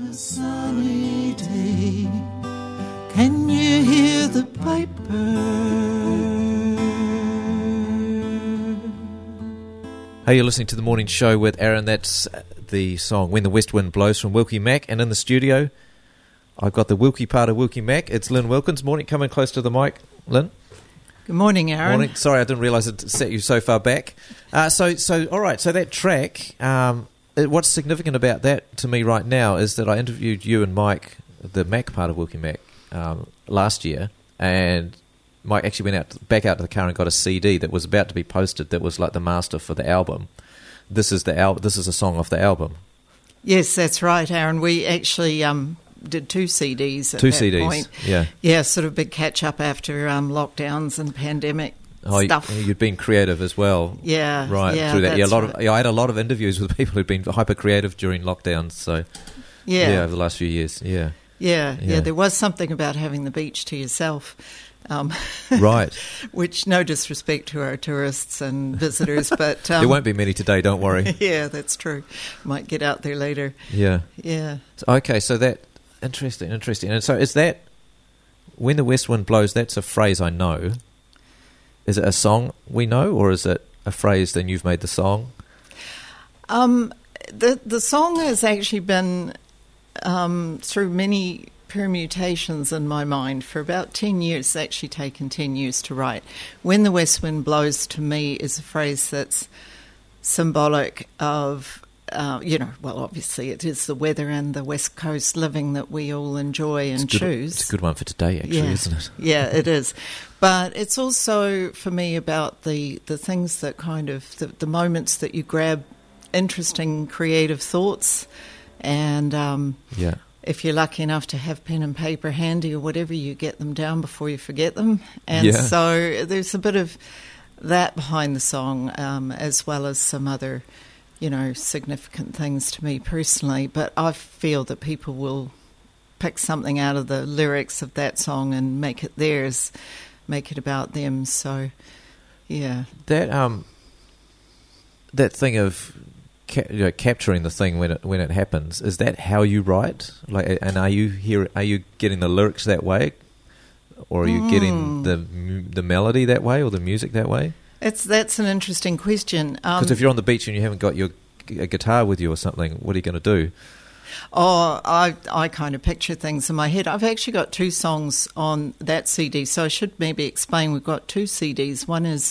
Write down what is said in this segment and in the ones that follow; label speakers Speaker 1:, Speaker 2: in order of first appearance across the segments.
Speaker 1: a sunny day, can you hear the piper?
Speaker 2: Hey, you're listening to The Morning Show with Aaron. That's the song When the West Wind Blows from Wilkie Mack. And in the studio, I've got the Wilkie part of Wilkie Mack. It's Lynn Wilkins. Morning, coming close to the mic. Lynn?
Speaker 3: Good morning, Aaron.
Speaker 2: Morning. Sorry, I didn't realise it set you so far back. So all right, so that track, what's significant about that to me right now is that I interviewed you and Mike, the Mack part of Wilkie Mack, last year, and Mike actually went back out to the car and got a CD that was about to be posted that was like the master for the album. This is the album. This is a song off the album.
Speaker 3: Yes, that's right, Aaron. We actually did two CDs at that point. Yeah, sort of big catch-up after lockdowns and pandemic stuff.
Speaker 2: You'd been creative as well.
Speaker 3: Yeah.
Speaker 2: Right,
Speaker 3: yeah,
Speaker 2: through that.
Speaker 3: that's
Speaker 2: I had a lot of interviews with people who'd been hyper-creative during lockdowns, so over the last few years, Yeah,
Speaker 3: there was something about having the beach to yourself.
Speaker 2: Right.
Speaker 3: Which, no disrespect to our tourists and visitors, but...
Speaker 2: there won't be many today, don't worry.
Speaker 3: Yeah, that's true. Might get out there later.
Speaker 2: Yeah. Okay, so that... Interesting. And so is that... When the West Wind Blows, that's a phrase I know. Is it a song we know, or is it a phrase then you've made the song?
Speaker 3: The song has actually been through many permutations in my mind for about 10 years. It's actually taken 10 years to write. When the West Wind Blows, to me, is a phrase that's symbolic of, obviously it is the weather and the West Coast living that we all enjoy and choose.
Speaker 2: It's a good one for today, actually, isn't it?
Speaker 3: Yeah, it is. But it's also, for me, about the things that kind of, the moments that you grab interesting creative thoughts and... If you're lucky enough to have pen and paper handy or whatever, you get them down before you forget them. And so there's a bit of that behind the song, as well as some other, significant things to me personally. But I feel that people will pick something out of the lyrics of that song and make it theirs, make it about them. So, yeah.
Speaker 2: That thing of... capturing the thing when it happens, is that how you write? And are you getting the lyrics that way, or are you getting the melody that way, or the music that way?
Speaker 3: That's an interesting question.
Speaker 2: Because if you're on the beach and you haven't got a guitar with you or something, what are you going to do?
Speaker 3: Oh, I kind of picture things in my head. I've actually got two songs on that CD, so I should maybe explain. We've got two CDs. One is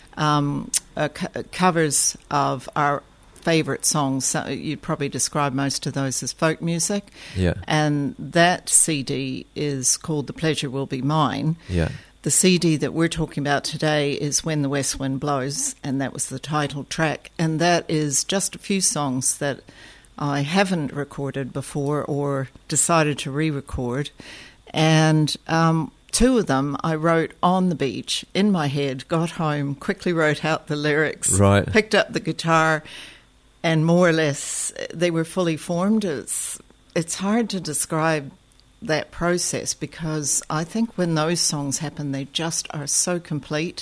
Speaker 3: covers of our favourite songs. So you'd probably describe most of those as folk music.
Speaker 2: Yeah.
Speaker 3: And that CD is called The Pleasure Will Be Mine.
Speaker 2: Yeah.
Speaker 3: The CD that we're talking about today is When the West Wind Blows, and that was the title track. And that is just a few songs that I haven't recorded before or decided to re-record. And two of them I wrote on the beach in my head, got home, quickly wrote out the lyrics, picked up the guitar, and more or less they were fully formed. It's hard to describe that process because I think when those songs happen, they just are so complete.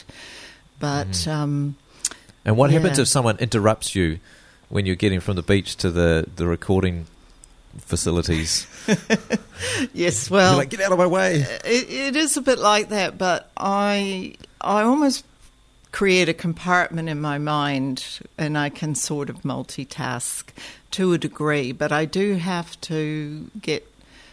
Speaker 3: But
Speaker 2: and what happens if someone interrupts you when you're getting from the beach to the recording facilities?
Speaker 3: Yes, well,
Speaker 2: you're like, get out of my way.
Speaker 3: It is a bit like that, but I almost create a compartment in my mind, and I can sort of multitask to a degree, but I do have to get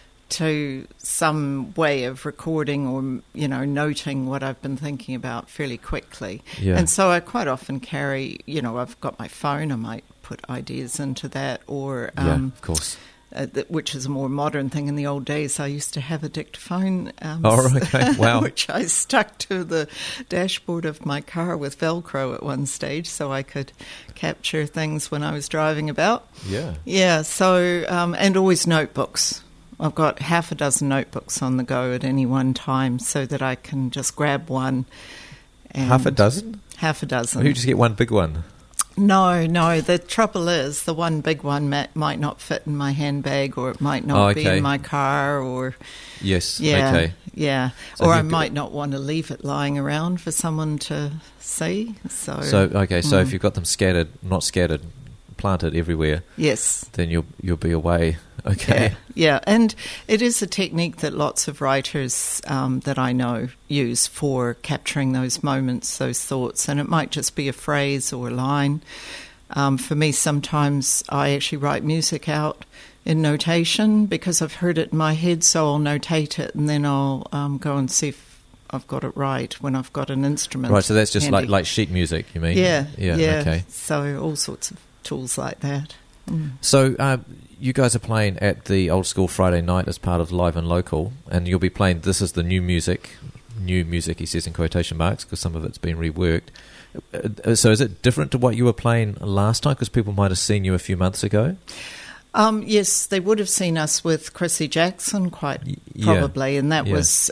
Speaker 3: to some way of recording or, noting what I've been thinking about fairly quickly. Yeah. And so I quite often carry, I've got my phone, I might put ideas into that, or...
Speaker 2: of course.
Speaker 3: Which is a more modern thing. In the old days, I used to have a dictaphone,
Speaker 2: okay. Wow.
Speaker 3: which I stuck to the dashboard of my car with Velcro at one stage so I could capture things when I was driving about.
Speaker 2: Yeah.
Speaker 3: Yeah, so, and always notebooks. I've got half a dozen notebooks on the go at any one time so that I can just grab one. And
Speaker 2: half a dozen?
Speaker 3: Half a dozen.
Speaker 2: You just get one big one?
Speaker 3: No. The trouble is the one big one might not fit in my handbag, or it might not be in my car, or...
Speaker 2: Yes,
Speaker 3: okay. Yeah, so or I might not want to leave it lying around for someone to see. So
Speaker 2: if you've got them scattered, not scattered, plant it everywhere,
Speaker 3: yes,
Speaker 2: then you'll be away. Okay.
Speaker 3: Yeah, and it is a technique that lots of writers that I know use for capturing those moments, those thoughts, and it might just be a phrase or a line. For me, sometimes I actually write music out in notation because I've heard it in my head, so I'll notate it, and then I'll go and see if I've got it right when I've got an instrument.
Speaker 2: Right, so that's just
Speaker 3: handy.
Speaker 2: like sheet music, you mean?
Speaker 3: Yeah.
Speaker 2: Okay.
Speaker 3: So all sorts of tools like that.
Speaker 2: So you guys are playing at the Old School Friday night as part of Live and Local, and you'll be playing, this is the new music, he says in quotation marks, because some of it's been reworked. So is it different to what you were playing last time? Because people might have seen you a few months ago.
Speaker 3: Yes, they would have seen us with Chrissy Jackson quite probably, and that was...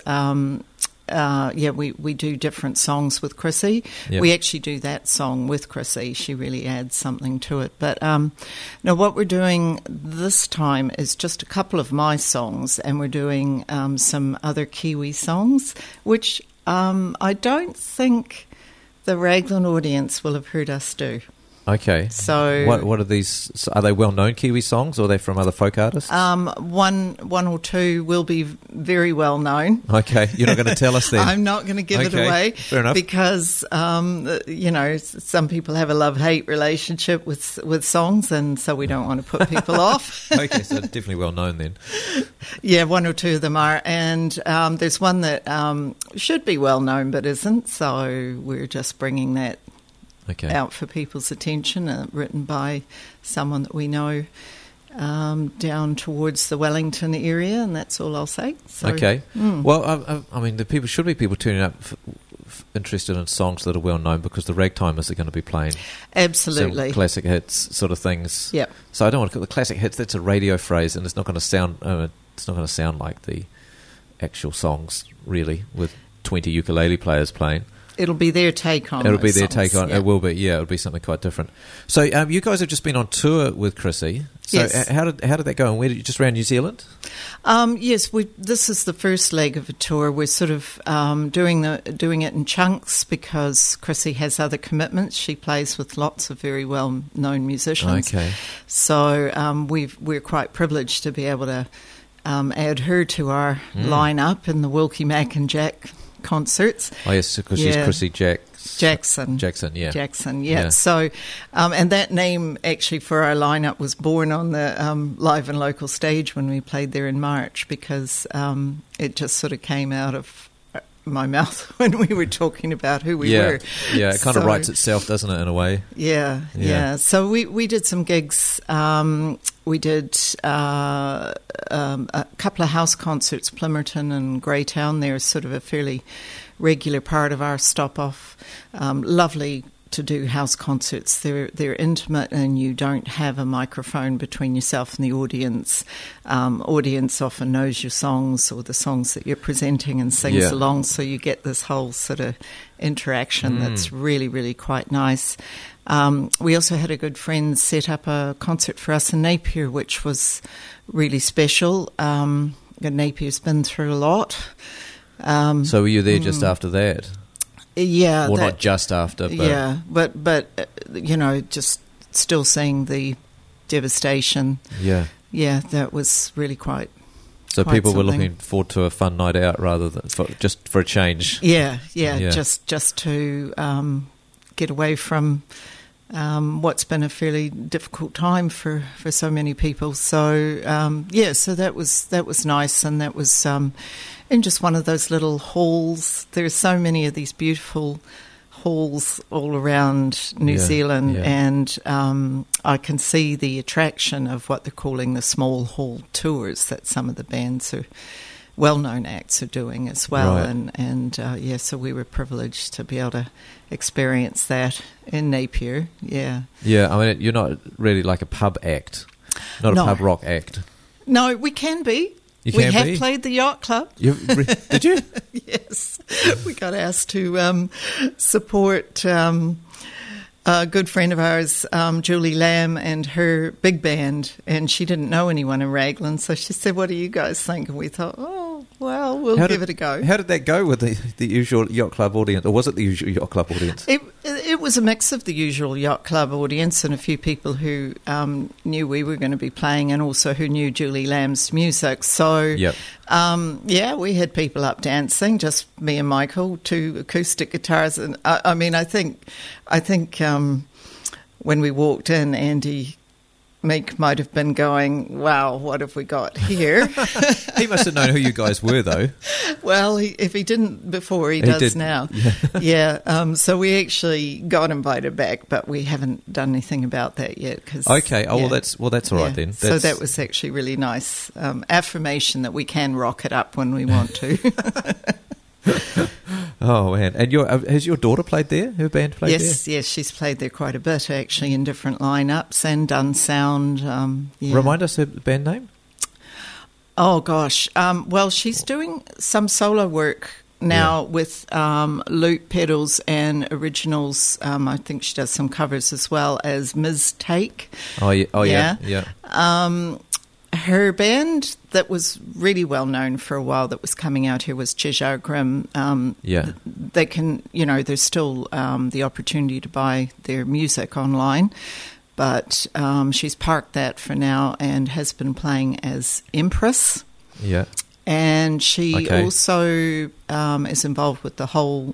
Speaker 3: we do different songs with Chrissy. Yep. We actually do that song with Chrissy. She really adds something to it. But no, what we're doing this time is just a couple of my songs, and we're doing some other Kiwi songs, which I don't think the Raglan audience will have heard us do.
Speaker 2: Okay.
Speaker 3: So
Speaker 2: what are these? Are they well-known Kiwi songs, or are they from other folk artists?
Speaker 3: One or two will be very well known.
Speaker 2: Okay, you're not going to tell us then.
Speaker 3: I'm not going to give it away.
Speaker 2: Fair enough.
Speaker 3: Because some people have a love-hate relationship with songs, and so we don't want to put people off.
Speaker 2: Okay, so definitely well known then.
Speaker 3: Yeah, one or two of them are, and there's one that should be well known but isn't. So we're just bringing that.
Speaker 2: Okay.
Speaker 3: Out for people's attention, written by someone that we know down towards the Wellington area, and that's all I'll say. So,
Speaker 2: okay. Well, I mean, should be people tuning up interested in songs that are well known, because the Ragtimers are going to be playing
Speaker 3: absolutely
Speaker 2: some classic hits sort of things.
Speaker 3: Yep.
Speaker 2: So I don't want to call the classic hits. That's a radio phrase, and it's not going to sound. It's not going to sound like the actual songs really, with 20 ukulele players playing.
Speaker 3: It'll be their take on it.
Speaker 2: It'll be their take on it. It will be, it'll be something quite different. So you guys have just been on tour with Chrissy. So
Speaker 3: yes.
Speaker 2: How did that go? And where did you just around New Zealand?
Speaker 3: Yes, this is the first leg of a tour. We're sort of doing it in chunks because Chrissy has other commitments. She plays with lots of very well-known musicians.
Speaker 2: Okay.
Speaker 3: So we're quite privileged to be able to add her to our lineup in the Wilkie Mac and Jack concerts.
Speaker 2: Oh yes, because she's Chrissy Jackson.
Speaker 3: Jackson, yeah. So, and that name actually for our lineup was born on the Live and Local stage when we played there in March, because it just sort of came out of my mouth when we were talking about who we were.
Speaker 2: Yeah, it kind of writes itself, doesn't it, in a way?
Speaker 3: Yeah. So we did some gigs. We did a couple of house concerts, Plimmerton and Greytown. They're sort of a fairly regular part of our stop-off. Lovely to do house concerts. They're intimate, and you don't have a microphone between yourself and the audience. Audience often knows your songs or the songs that you're presenting and sings along, so you get this whole sort of interaction that's really, really quite nice. We also had a good friend set up a concert for us in Napier, which was really special. Napier's been through a lot.
Speaker 2: So were you there just after that?
Speaker 3: Yeah.
Speaker 2: Well, not just after, but...
Speaker 3: Yeah, but just still seeing the devastation.
Speaker 2: Yeah.
Speaker 3: Yeah, that was really quite...
Speaker 2: So people were looking forward to a fun night out rather than just for a change.
Speaker 3: Yeah. Just to get away from what's been a fairly difficult time for so many people. So so that was nice, and that was in just one of those little halls. There are so many of these beautiful halls all around New Zealand, and I can see the attraction of what they're calling the small hall tours that some of the bands are well-known acts are doing as well, right. and so we were privileged to be able to experience that in Napier. I
Speaker 2: mean, you're not really like a pub act, not a pub rock act.
Speaker 3: No, we can be.
Speaker 2: We
Speaker 3: have played the Yacht Club.
Speaker 2: Did you?
Speaker 3: Yes, we got asked to support a good friend of ours, Julie Lamb, and her big band, and she didn't know anyone in Raglan, so she said, "What do you guys think?" And we thought, "Oh, well, we'll give it a go."
Speaker 2: How did that go with the usual Yacht Club audience, or was it the usual Yacht Club audience?
Speaker 3: It was a mix of the usual yacht club audience and a few people who knew we were going to be playing and also who knew Julie Lamb's music. So,
Speaker 2: Yep.
Speaker 3: We had people up dancing, just me and Michael, 2 acoustic guitars. And I think when we walked in, Andy Meek might have been going, wow, what have we got here?
Speaker 2: He must have known who you guys were, though.
Speaker 3: Well, if he didn't before, he does
Speaker 2: did.
Speaker 3: now. Yeah. So we actually got invited back, but we haven't done anything about that yet.
Speaker 2: Okay. Well, that's all right then.
Speaker 3: So that was actually really nice affirmation that we can rock it up when we want to.
Speaker 2: Oh, man. And has your daughter played there? Her band played there?
Speaker 3: Yes, she's played there quite a bit, actually, in different lineups and done sound.
Speaker 2: Remind us her band name?
Speaker 3: Oh, gosh. Well, she's doing some solo work now with loop pedals and originals. I think she does some covers as well as Ms. Take.
Speaker 2: Oh, yeah.
Speaker 3: Her band that was really well known for a while that was coming out here was Cheshire Grim. They can, there's still the opportunity to buy their music online, but she's parked that for now and has been playing as Empress.
Speaker 2: Yeah.
Speaker 3: And she also is involved with the Whole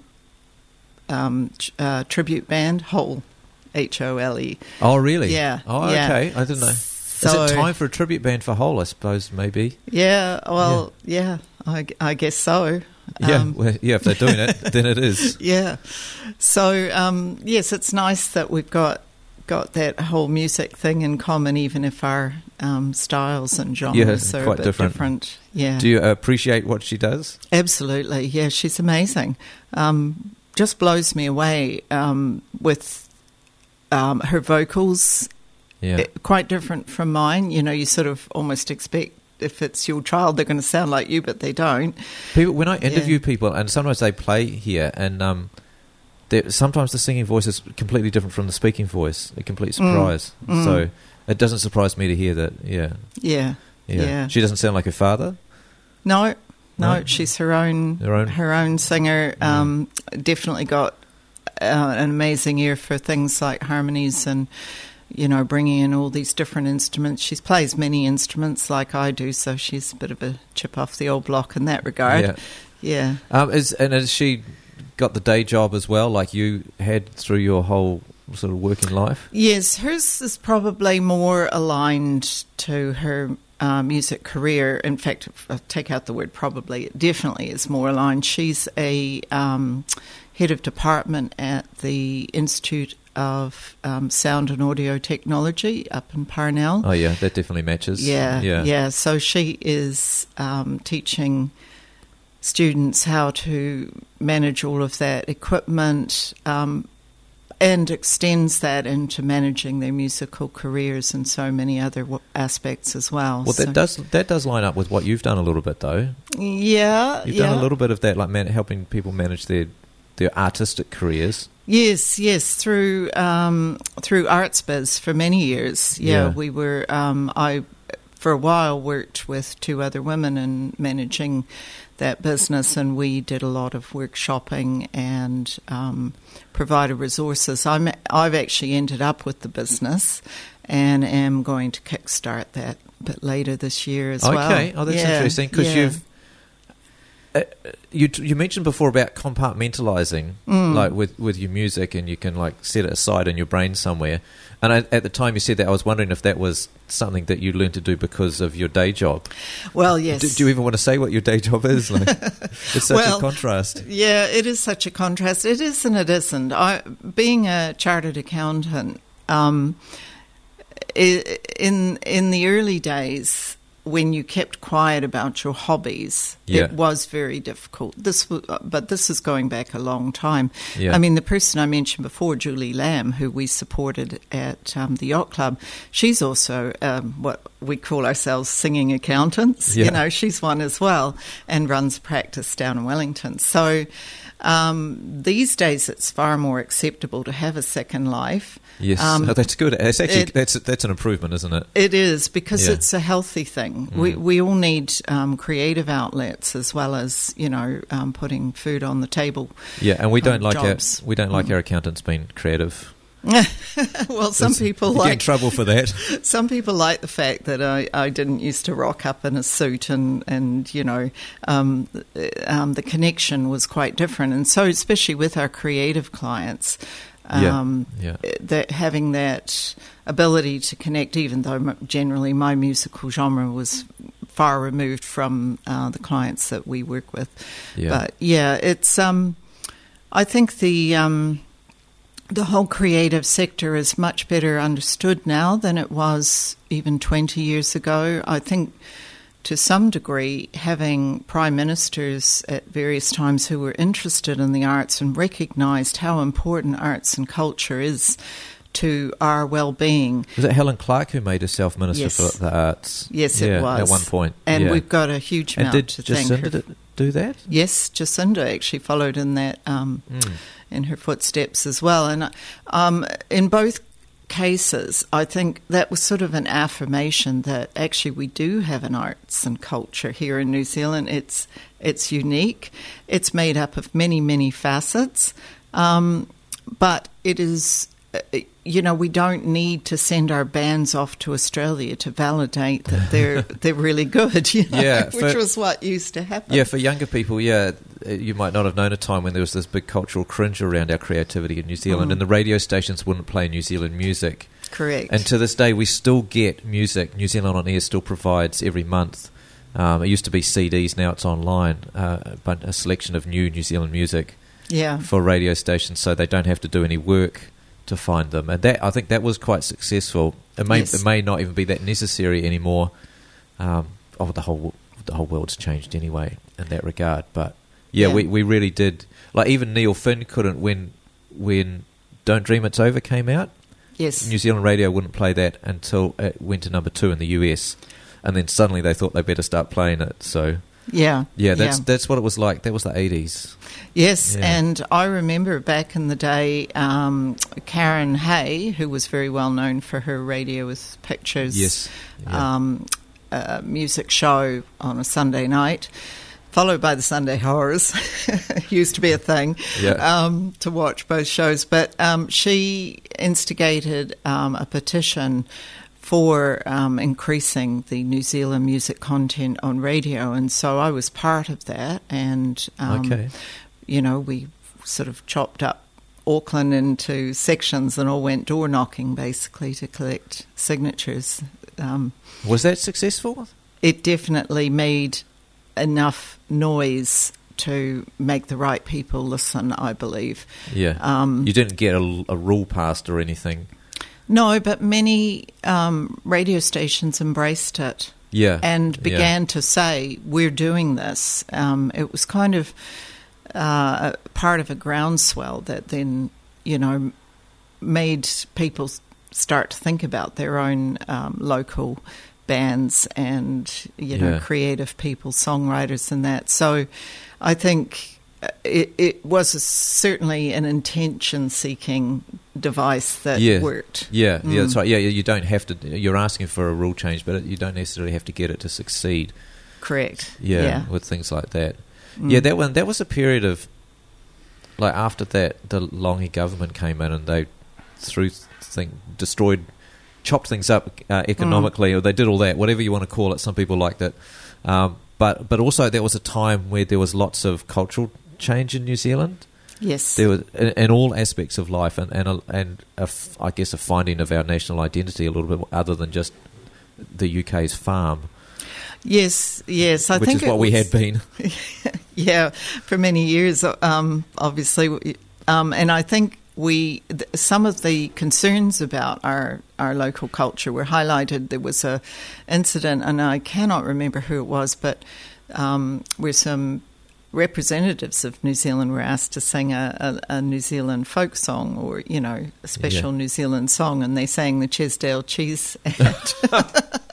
Speaker 3: tribute band, Whole, Hole.
Speaker 2: Oh, really?
Speaker 3: Yeah.
Speaker 2: Oh, okay. I didn't know.
Speaker 3: So,
Speaker 2: is it time for a tribute band for Whole, I suppose, maybe?
Speaker 3: Yeah, well, I guess so.
Speaker 2: If they're doing it, then it is.
Speaker 3: Yeah. So, yes, it's nice that we've got that whole music thing in common, even if our styles and genres are
Speaker 2: quite
Speaker 3: a bit different. Yeah.
Speaker 2: Do you appreciate what she does?
Speaker 3: Absolutely. Yeah, she's amazing. Just blows me away with her vocals.
Speaker 2: Yeah.
Speaker 3: Quite different from mine. You sort of almost expect if it's your child, they're going to sound like you, but they don't.
Speaker 2: People, when I interview people, and sometimes they play here, and sometimes the singing voice is completely different from the speaking voice. A complete surprise. So it doesn't surprise me to hear that. Yeah. She doesn't sound like her father?
Speaker 3: No, she's her own singer. Definitely got an amazing ear for things like harmonies and bringing in all these different instruments. She plays many instruments like I do, so she's a bit of a chip off the old block in that regard. Yeah.
Speaker 2: Has she got the day job as well, like you had through your whole sort of working life?
Speaker 3: Yes, hers is probably more aligned to her music career. In fact, if I take out the word probably, it definitely is more aligned. She's a head of department at the Institute of Sound and Audio Technology up in Parnell.
Speaker 2: Oh, yeah, that definitely matches.
Speaker 3: Yeah. So she is teaching students how to manage all of that equipment and extends that into managing their musical careers and so many other aspects as well.
Speaker 2: Well, that does line up with what you've done a little bit, though.
Speaker 3: Yeah.
Speaker 2: You've done a little bit of that, like helping people manage their artistic careers.
Speaker 3: Yes, through ArtsBiz for many years. Yeah. We were. I for a while worked with 2 other women in managing that business, and we did a lot of workshopping and provided resources. I've actually ended up with the business and am going to kickstart that a bit later this year as well.
Speaker 2: Okay, that's interesting because you've. You mentioned before about compartmentalizing, like with your music, and you can like set it aside in your brain somewhere. And at the time you said that, I was wondering if that was something that you learned to do because of your day job.
Speaker 3: Well, yes.
Speaker 2: Do you even want to say what your day job is? Like, it's such a contrast.
Speaker 3: Yeah, it is such a contrast. It is and it isn't. Being a chartered accountant, in the early days, when you kept quiet about your hobbies, it was very difficult. But this is going back a long time. Yeah. I mean, the person I mentioned before, Julie Lamb, who we supported at the Yacht Club, she's also we call ourselves singing accountants.
Speaker 2: Yeah.
Speaker 3: You know, she's one as well and runs practice down in Wellington. So these days it's far more acceptable to have a second life.
Speaker 2: Yes, that's good. It's actually that's an improvement, isn't it?
Speaker 3: It is, because
Speaker 2: Yeah.
Speaker 3: it's a healthy thing. We all need creative outlets as well as, you know, putting food on the table.
Speaker 2: Yeah, and we don't like
Speaker 3: jobs.
Speaker 2: our accountants being creative.
Speaker 3: Well, some people
Speaker 2: you get in
Speaker 3: like
Speaker 2: trouble for that.
Speaker 3: some people like the fact that I didn't used to rock up in a suit, and you know, the connection was quite different. And so, especially with our creative clients, that having that ability to connect, even though generally my musical genre was far removed from the clients that we work with.
Speaker 2: Yeah.
Speaker 3: But yeah, it's I think the whole creative sector is much better understood now than it was even 20 years ago. I think to some degree having prime ministers at various times who were interested in the arts and recognised how important arts and culture is to our well-being.
Speaker 2: Was it Helen Clark who made herself Minister
Speaker 3: Yes.
Speaker 2: for the Arts?
Speaker 3: Yes, it was.
Speaker 2: At one point.
Speaker 3: And
Speaker 2: yeah.
Speaker 3: we've got a huge amount
Speaker 2: and
Speaker 3: to
Speaker 2: did
Speaker 3: thank her.
Speaker 2: Jacinda do that?
Speaker 3: Yes, Jacinda actually followed in that in her footsteps as well. And in both cases, I think that was sort of an affirmation that actually we do have an arts and culture here in New Zealand. It's unique. It's made up of many, many facets, but it is. You know, we don't need to send our bands off to Australia to validate that they're really good. You know, which was what used to happen.
Speaker 2: Yeah, for younger people, you might not have known a time when there was this big cultural cringe around our creativity in New Zealand, and the radio stations wouldn't play New Zealand music.
Speaker 3: Correct.
Speaker 2: And to this day, we still get music. New Zealand On Air still provides every month. It used to be CDs, now it's online, but a selection of new New Zealand music for radio stations, so they don't have to do any work to find them, and that I think that was quite successful. It may not even be that necessary anymore. The whole world's changed anyway in that regard. But we really did. Like even Neil Finn couldn't when Don't Dream It's Over came out.
Speaker 3: Yes,
Speaker 2: New Zealand radio wouldn't play that until it went to number 2 in the US, and then suddenly they thought they better start playing it. So. That's what it was like. That was the 80s.
Speaker 3: Yes, and I remember back in the day, Karen Hay, who was very well known for her Radio with Pictures music show on a Sunday night, followed by the Sunday Horrors, used to be a thing, to watch both shows. But she instigated a petition for increasing the New Zealand music content on radio, and so I was part of that. And you know, we sort of chopped up Auckland into sections and all went door knocking basically to collect signatures.
Speaker 2: Was that successful?
Speaker 3: It definitely made enough noise to make the right people listen, I believe.
Speaker 2: Yeah. You didn't get a rule passed or anything.
Speaker 3: No, but many radio stations embraced it and began to say, we're doing this. It was kind of part of a groundswell that then, you know, made people start to think about their own local bands and, you know, creative people, songwriters and that. So I think it was certainly an intention-seeking device that worked.
Speaker 2: Yeah, that's right. Yeah, you don't have to. You're asking for a rule change, but you don't necessarily have to get it to succeed.
Speaker 3: Correct.
Speaker 2: With things like that. Yeah, that was a period of, like, after that, the Longi government came in and they chopped things up economically, or they did all that, whatever you want to call it. Some people like that. But also there was a time where there was lots of cultural change in New Zealand.
Speaker 3: Yes,
Speaker 2: there was in all aspects of life, and I guess a finding of our national identity a little bit other than just the UK's farm.
Speaker 3: Yes, I
Speaker 2: which
Speaker 3: think
Speaker 2: is what we had been.
Speaker 3: Yeah, for many years, obviously, and I think some of the concerns about our local culture were highlighted. There was a incident, and I cannot remember who it was, but where some representatives of New Zealand were asked to sing a New Zealand folk song, or, you know, a special New Zealand song, and they sang the Chesdale Cheese ad.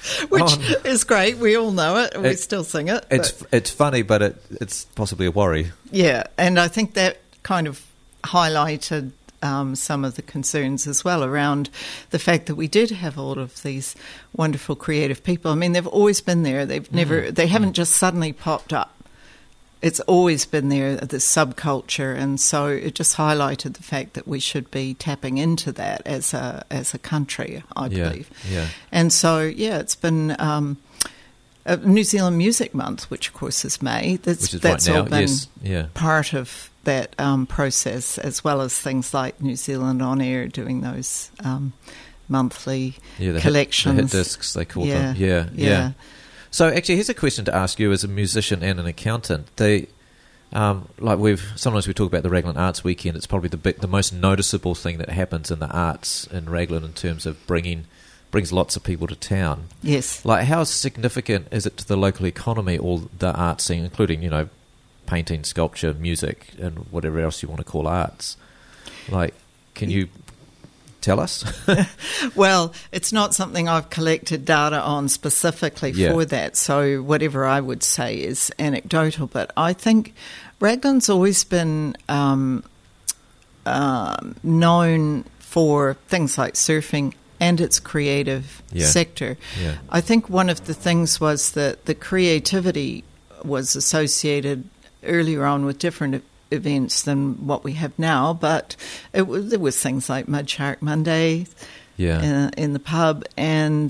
Speaker 3: Which is great. We all know it. We still sing it.
Speaker 2: It's funny, but it's possibly a worry.
Speaker 3: Yeah, and I think that kind of highlighted some of the concerns as well around the fact that we did have all of these wonderful creative people. I mean, they've always been there. They haven't just suddenly popped up. It's always been there, this subculture, and so it just highlighted the fact that we should be tapping into that as a country, I believe.
Speaker 2: Yeah.
Speaker 3: And so, it's been New Zealand Music Month, which of course is May.
Speaker 2: That's
Speaker 3: right
Speaker 2: now.
Speaker 3: All been part of that process, as well as things like New Zealand On Air doing those monthly collections.
Speaker 2: The hit discs, they call them. Yeah. So actually, here's a question to ask you as a musician and an accountant. Sometimes we talk about the Raglan Arts Weekend. It's probably the most noticeable thing that happens in the arts in Raglan in terms of brings lots of people to town.
Speaker 3: Yes.
Speaker 2: Like, how significant is it to the local economy, all the art scene, including, painting, sculpture, music, and whatever else you want to call arts? Like, can you tell us?
Speaker 3: Well, it's not something I've collected data on specifically for that, so whatever I would say is anecdotal, but I think Raglan's always been known for things like surfing and its creative sector.
Speaker 2: Yeah.
Speaker 3: I think one of the things was that the creativity was associated earlier on with different events than what we have now, but there was things like Mud Shark Monday in the pub, and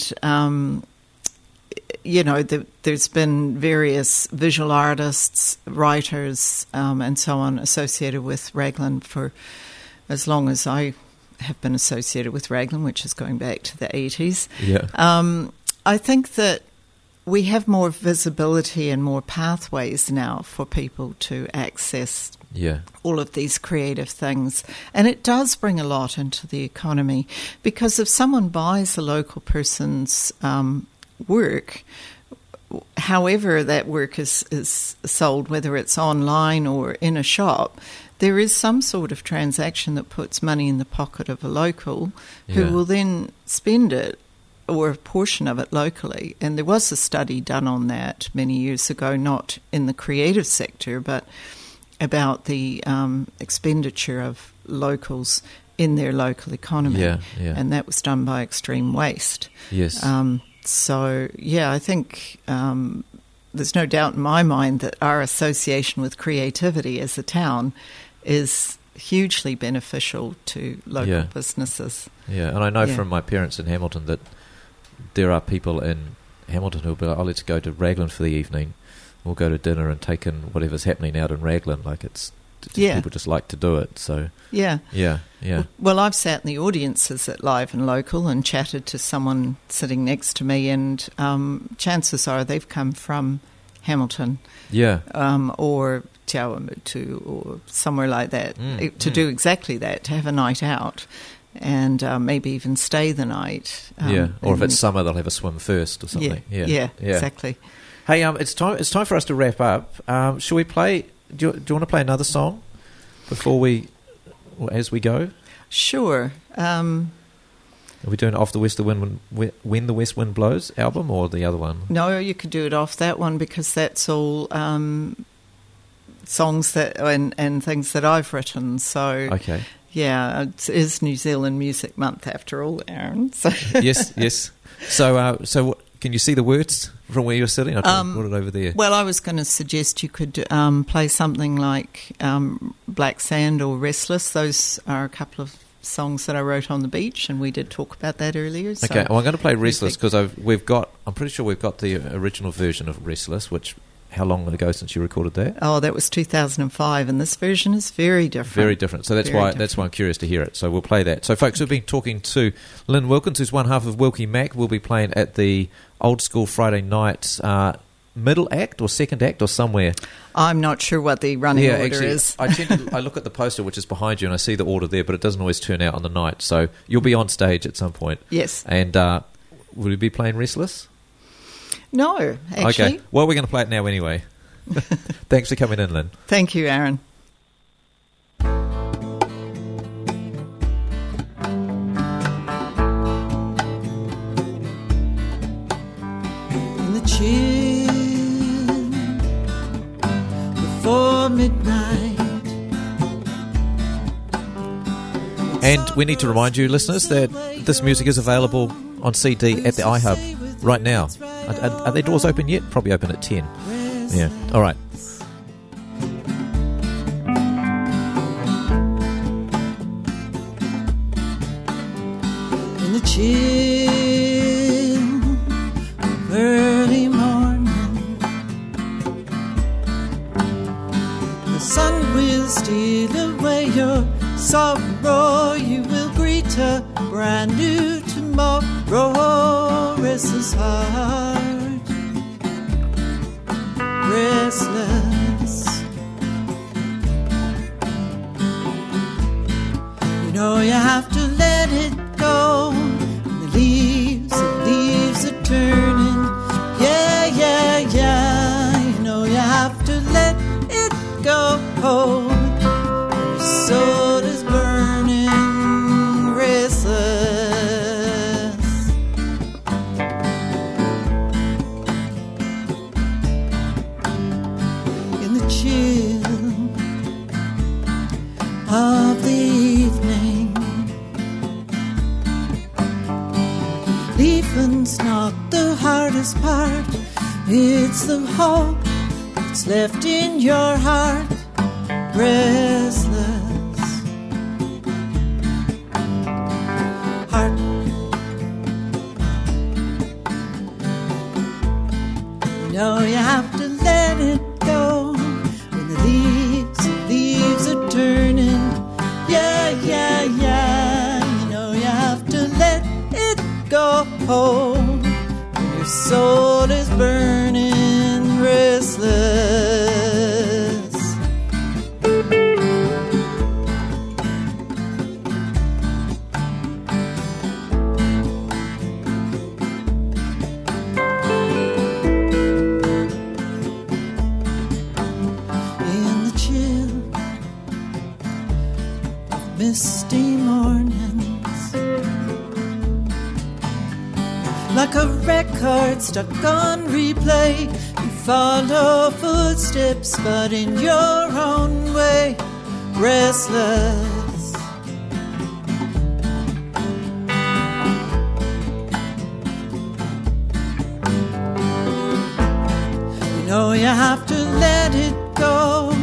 Speaker 3: there's been various visual artists, writers, and so on associated with Raglan for as long as I have been associated with Raglan, which is going back to the 80s. I think that we have more visibility and more pathways now for people to access all of these creative things. And it does bring a lot into the economy, because if someone buys a local person's work, however that work is sold, whether it's online or in a shop, there is some sort of transaction that puts money in the pocket of a local who will then spend it, or a portion of it, locally. And there was a study done on that many years ago, not in the creative sector, but about the expenditure of locals in their local economy. And that was done by Extreme Waste.
Speaker 2: Yes.
Speaker 3: I think there's no doubt in my mind that our association with creativity as a town is hugely beneficial to local businesses.
Speaker 2: Yeah, and I know from my parents in Hamilton that there are people in Hamilton who will be like, let's go to Raglan for the evening. We'll go to dinner and take in whatever's happening out in Raglan. Like, people just like to do it. So yeah.
Speaker 3: Well, I've sat in the audiences at Live and Local and chatted to someone sitting next to me, and chances are they've come from Hamilton, or Te Awamutu, or somewhere like that, to do exactly that, to have a night out. And maybe even stay the night.
Speaker 2: Or if it's summer, they'll have a swim first or something.
Speaker 3: Yeah, exactly.
Speaker 2: Hey, it's time for us to wrap up. Shall we play? Do you want to play another song as we go?
Speaker 3: Sure.
Speaker 2: Are we doing Off the West Wind When the West Wind Blows album, or the other one?
Speaker 3: No, you could do it off that one, because that's all songs that and things that I've written. So
Speaker 2: okay.
Speaker 3: Yeah, it is New Zealand Music Month after all, Aaron. So.
Speaker 2: Yes. So can you see the words from where you're sitting? I put it over there.
Speaker 3: Well, I was going to suggest you could play something like Black Sand or Restless. Those are a couple of songs that I wrote on the beach, and we did talk about that earlier. So
Speaker 2: okay, well, I'm going to play Restless because I'm pretty sure we've got the original version of Restless, which... How long ago since you recorded that?
Speaker 3: Oh, that was 2005, and this version is very different.
Speaker 2: Very different. So that's why I'm curious to hear it. So we'll play that. So, folks, we've been talking to Lynn Wilkins, who's one half of Wilkie Mac. We'll be playing at the Old School Friday night middle act or second act or somewhere.
Speaker 3: I'm not sure what the running order is.
Speaker 2: I look at the poster, which is behind you, and I see the order there, but it doesn't always turn out on the night. So you'll be on stage at some point.
Speaker 3: Yes.
Speaker 2: And will you be playing Restless?
Speaker 3: No, actually.
Speaker 2: Okay. Well, we're going to play it now anyway. Thanks for coming in, Lynn.
Speaker 3: Thank you, Aaron.
Speaker 1: chill before midnight.
Speaker 2: And we need to remind you, listeners, that this music is available on CD at the iHub right now. Are their doors open yet? Probably open at 10. Yeah. All right.
Speaker 1: In the chill of early morning, the sun will steal away your sorrow. You will greet a brand new tomorrow. Restless heart, restless. You know you have to let it go. The leaves are turning. Yeah, yeah, yeah. You know you have to let it go. Your soul is burning, restless. In the chill of the evening, leaving's not the hardest part. It's the hope that's left in your heart. Restless heart. You know you have to let it go. When the leaves are turning. Yeah, yeah, yeah. You know you have to let it go. When your soul is burning, restless. In the chill of misty mornings, like a record stuck on replay, you follow footsteps but in your own way. Restless. You know you have to let it go.